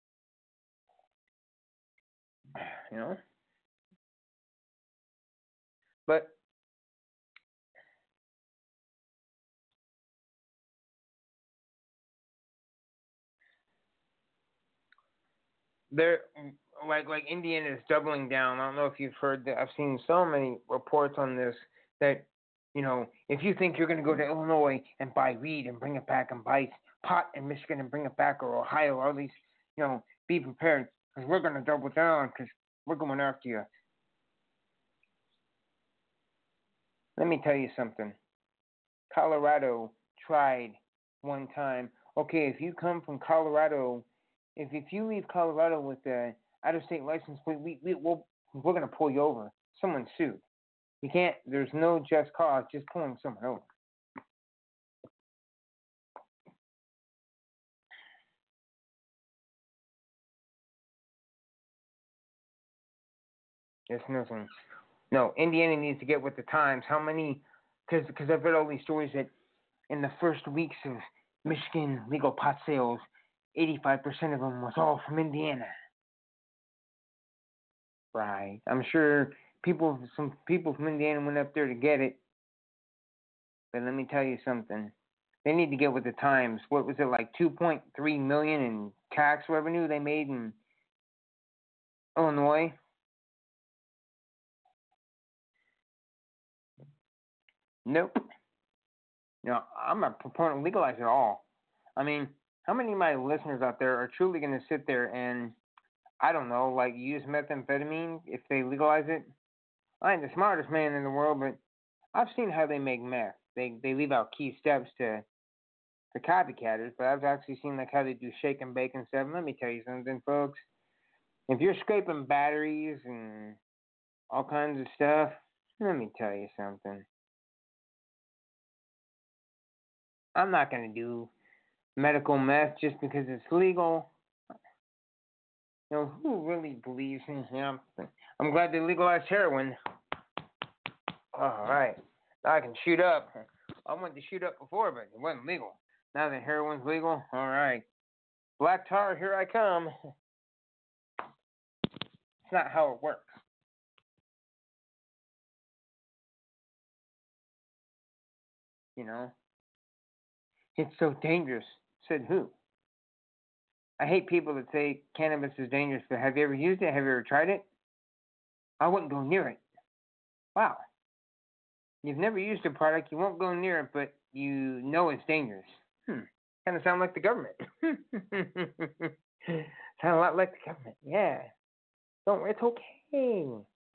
You know, but they're like like Indiana is doubling down. I don't know if you've heard that. I've seen so many reports on this that, you know, if you think you're going to go to Illinois and buy weed and bring it back and buy pot in Michigan and bring it back, or Ohio, or at least, you know, be prepared because we're going to double down because we're going after you. Let me tell you something. Colorado tried one time. Okay, if you come from Colorado, if if you leave Colorado with a out-of-state license plate, we we we'll, we're going to pull you over. Someone sued. You can't. There's no just cause. Just pulling someone over. There's nothing. No, Indiana needs to get with the times. How many? Because because I've read all these stories that in the first weeks of Michigan legal pot sales, eighty-five percent of them was all from Indiana. Right. I'm sure people, some people from Indiana went up there to get it. But let me tell you something. They need to get with the times. What was it, like two point three million dollars in tax revenue they made in Illinois? Nope. No, I'm a proponent of legalize it all. I mean, how many of my listeners out there are truly going to sit there and, I don't know, like use methamphetamine if they legalize it? I ain't the smartest man in the world, but I've seen how they make meth. They they leave out key steps to the copycatters, but I've actually seen like how they do shake and bake and stuff. Let me tell you something, folks. If you're scraping batteries and all kinds of stuff, let me tell you something. I'm not going to do medical meth just because it's legal. You know, who really believes in him? I'm glad they legalized heroin. All right. Now I can shoot up. I wanted to shoot up before, but it wasn't legal. Now that heroin's legal, all right. Black tar, here I come. It's not how it works. You know? It's so dangerous. Said who? I hate people that say cannabis is dangerous, but have you ever used it? Have you ever tried it? I wouldn't go near it. Wow. You've never used a product, you won't go near it, but you know it's dangerous. Hmm. Kind of sound like the government. Sound a lot like the government. Yeah. Don't worry, it's okay.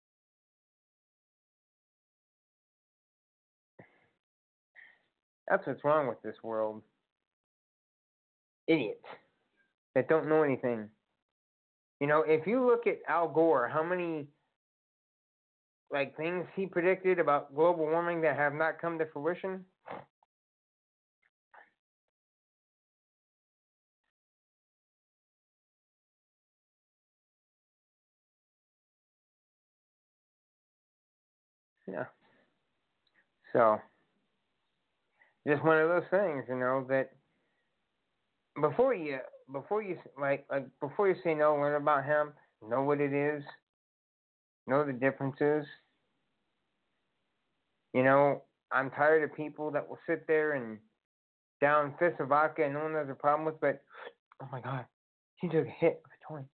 That's what's wrong with this world. Idiots that don't know anything. You know, if you look at Al Gore, how many like things he predicted about global warming that have not come to fruition? Yeah. So, just one of those things, you know, that before you before you like like before you say no, learn about hemp. Know what it is. Know the differences. You know, I'm tired of people that will sit there and down fists of vodka and no one has a problem with, but oh my God, he took a hit of a joint.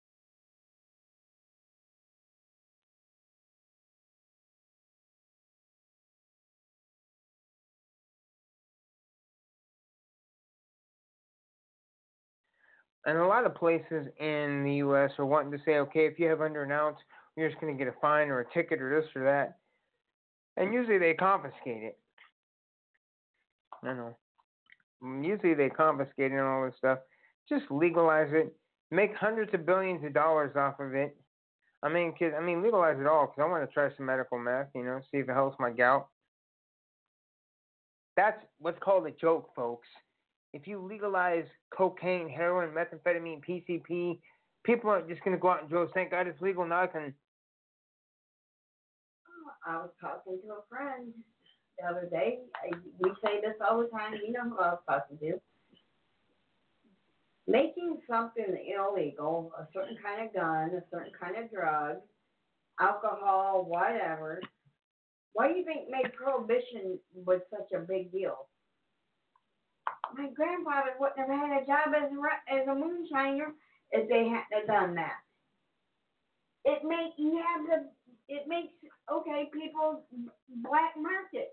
And a lot of places in the U S are wanting to say, okay, if you have under an ounce, you're just going to get a fine or a ticket or this or that. And usually they confiscate it. I know. Usually they confiscate it and all this stuff. Just legalize it. Make hundreds of billions of dollars off of it. I mean, cause, I mean, legalize it all because I want to try some medical meth, you know, see if it helps my gout. That's what's called a joke, folks. If you legalize cocaine, heroin, methamphetamine, P C P, people aren't just going to go out and do it. Thank God it's legal now. I can. I was talking to a friend the other day. I, we say this all the time. You know who I was talking to. Making something illegal, a certain kind of gun, a certain kind of drug, alcohol, whatever. Why do you think made prohibition was such a big deal? My grandfather wouldn't have had a job as a, as a moonshiner if they hadn't done that. It make you have the it makes okay people black market.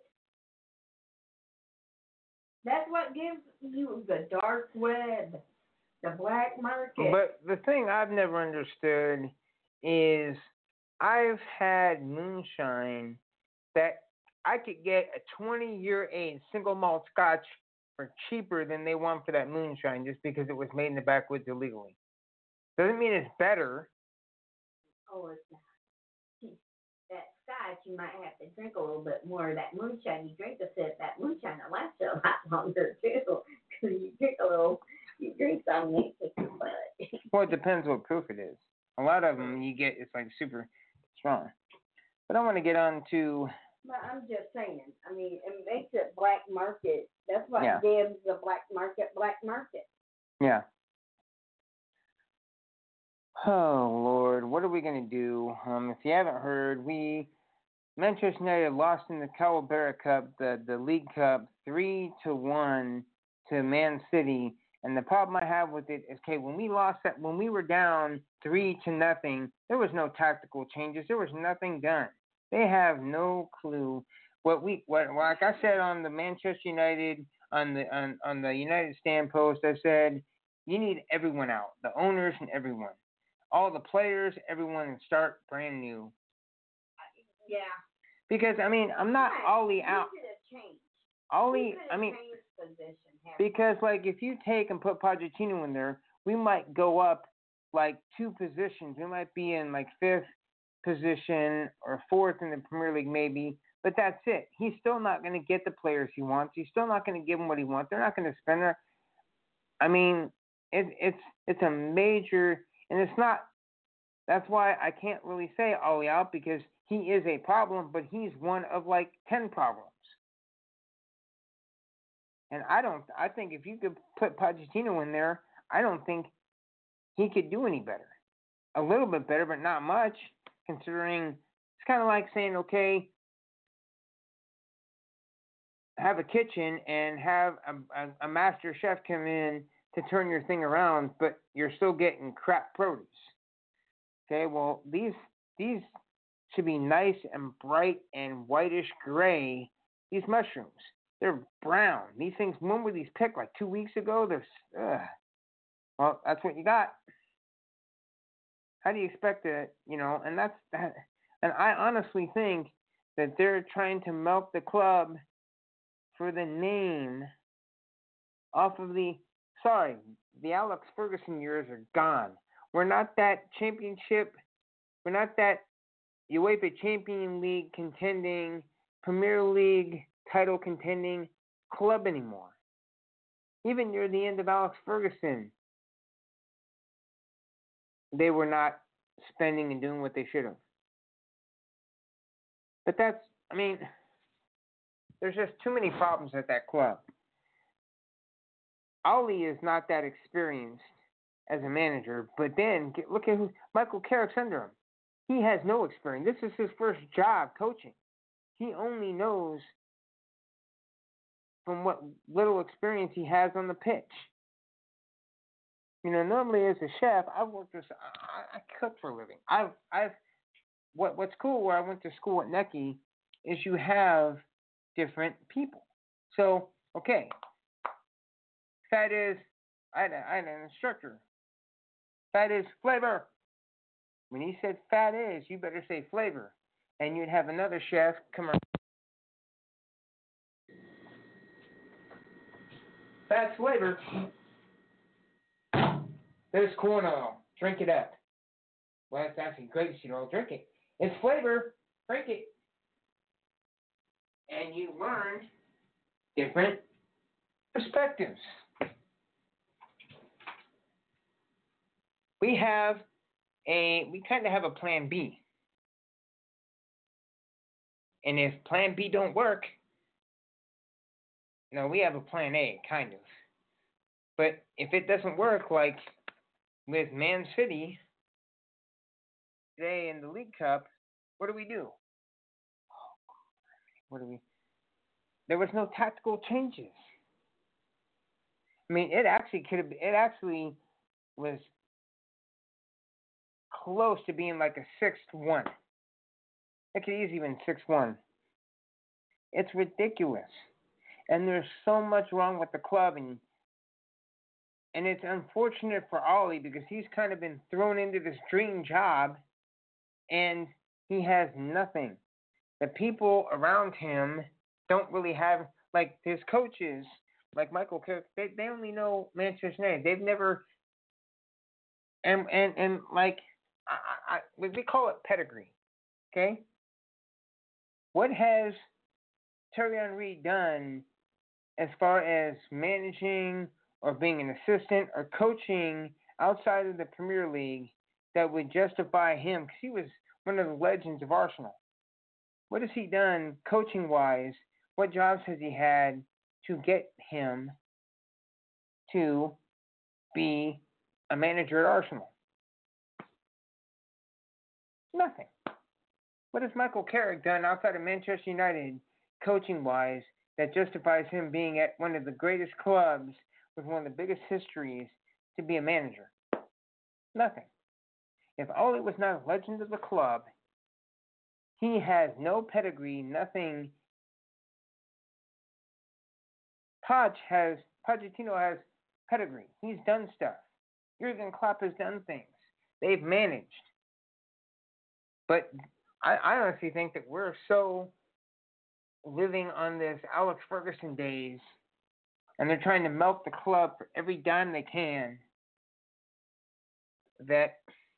That's what gives you the dark web, the black market. But the thing I've never understood is I've had moonshine that I could get a twenty-year age single malt Scotch for cheaper than they want for that moonshine just because it was made in the backwoods illegally. Doesn't mean it's better. Oh, it's not. That Scotch, you might have to drink a little bit more. That moonshine, you drink a sip, that moonshine will last you a lot longer too. Because you drink a little, you drink some, it makes you butt. Well, it depends what proof it is. A lot of them you get, it's like super strong. But I want to get on to. But I'm just saying, I mean, it makes it black market. That's what Yeah. gives the black market black market. Yeah. Oh, Lord, what are we going to do? Um, if you haven't heard, we, Manchester United lost in the Calabria Cup, the, the League Cup, three to one to Man City. And the problem I have with it is, okay, when we lost that, when we were down three to nothing, there was no tactical changes. There was nothing done. They have no clue what we, what, like I said on the Manchester United, on the, on, on the United Stand post, I said, you need everyone out, the owners and everyone. All the players, everyone start brand new. Yeah. Because, I mean, I'm not Right. Ollie out. He could have changed. Ollie, He could I have mean, changed position. because, like, if you take and put Pochettino in there, we might go up, like, two positions. We might be in, like, fifth position or fourth in the Premier League maybe, but that's it. He's still not going to get the players he wants. He's still not going to give them what he wants. They're not going to spend their – I mean, it, it's it's a major – and it's not – that's why I can't really say Ollie out because he is a problem, but he's one of, like, ten problems. And I don't – I think if you could put Pochettino in there, I don't think he could do any better. A little bit better, but not much, considering it's kind of like saying, okay, have a kitchen and have a, a, a master chef come in to turn your thing around, but you're still getting crap produce. Okay, well, these these should be nice and bright and whitish gray, these mushrooms. They're brown. These things, when were these picked? Like two weeks ago? They're, ugh. Well, that's what you got. How do you expect to, you know, and that's that. And I honestly think that they're trying to milk the club for the name off of the, sorry, the Alex Ferguson years are gone. We're not that championship, we're not that UEFA Champion League contending, Premier League title contending club anymore. Even near the end of Alex Ferguson, they were not spending and doing what they should have. But that's, I mean, there's just too many problems at that club. Ollie is not that experienced as a manager, but then get, look at who Michael Carrick's under him. He has no experience. This is his first job coaching. He only knows from what little experience he has on the pitch. You know, normally as a chef, I've worked with, I, I cook for a living. I've, I've, what, what's cool where I went to school at Necky is you have different people. So, okay, that is, I had, a, I had an instructor. That is flavor. When he said fat is, you better say flavor. And you'd have another chef come around. That's flavor. There's corn oil. Drink it up. Well, it's actually grape seed oil. Drink it. It's flavor. Drink it. And you learn different perspectives. We have a, we kind of have a plan B. And if plan B don't work, you know, we have a plan A, kind of. But if it doesn't work, like with Man City today in the League Cup, what do we do? What do we? There was no tactical changes. I mean, it actually could have. It actually was close to being like a six one. It could easily been six one. It's ridiculous. And there's so much wrong with the club, and and it's unfortunate for Ollie because he's kind of been thrown into this dream job, and he has nothing. The people around him don't really have, like his coaches, like Michael Cook, they, they only know Manchester United. They've never, and and, and like, I, I, we call it pedigree, okay? What has Thierry Henry done as far as managing or being an assistant or coaching outside of the Premier League that would justify him? Because he was one of the legends of Arsenal. What has he done coaching-wise? What jobs has he had to get him to be a manager at Arsenal? Nothing. What has Michael Carrick done outside of Manchester United coaching-wise that justifies him being at one of the greatest clubs with one of the biggest histories to be a manager? Nothing. If Ollie was not a legend of the club, he has no pedigree, nothing. Poch has, Pochettino has pedigree. He's done stuff. Jurgen Klopp has done things. They've managed. But I, I honestly think that we're so living on this Alex Ferguson days, and they're trying to milk the club for every dime they can, that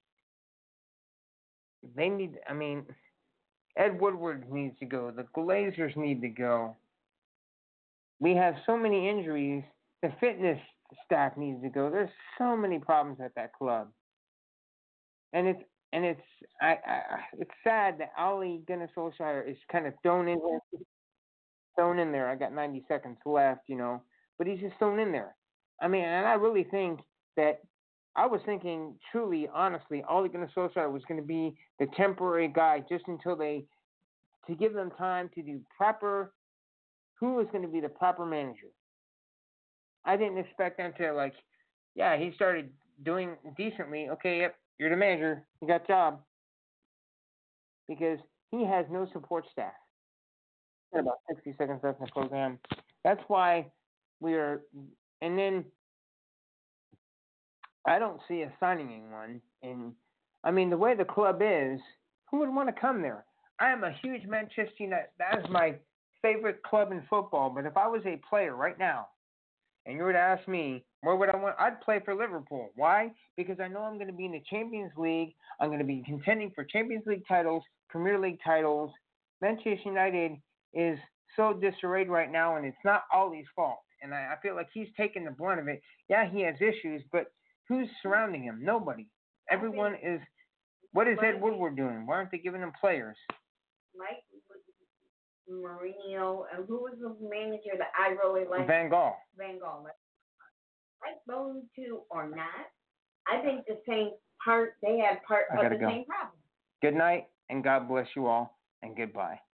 they need, I mean, Ed Woodward needs to go. The Glazers need to go. We have so many injuries. The fitness staff needs to go. There's so many problems at that club. And it's and it's I, I it's sad that Ole Gunnar Solskjaer is kind of thrown in there. Thrown in there. I got ninety seconds left, you know, but he's just thrown in there. I mean, and I really think that I was thinking truly, honestly, Ole Gunnar Solskjaer was going to be the temporary guy just until they, to give them time to do proper, who was going to be the proper manager. I didn't expect them to, like, yeah, he started doing decently. Okay, yep, you're the manager. You got a job. Because he has no support staff. About sixty seconds left in the program. That's why we are, and then I don't see us signing anyone. And I mean, the way the club is, who would want to come there? I am a huge Manchester United. That is my favorite club in football. But if I was a player right now, and you were to ask me, where would I want? I'd play for Liverpool. Why? Because I know I'm going to be in the Champions League. I'm going to be contending for Champions League titles, Premier League titles. Manchester United is so disarrayed right now, and it's not Ollie's fault. And I, I feel like he's taking the brunt of it. Yeah, he has issues, but who's surrounding him? Nobody. Everyone is. What is Ed Woodward doing? Why aren't they giving him players? Mike Mourinho, and who was the manager that I really liked? Van Gaal. Van Gaal. like O two or not, I think the same part, they have part I of gotta the go. same problem. Good night, and God bless you all, and goodbye.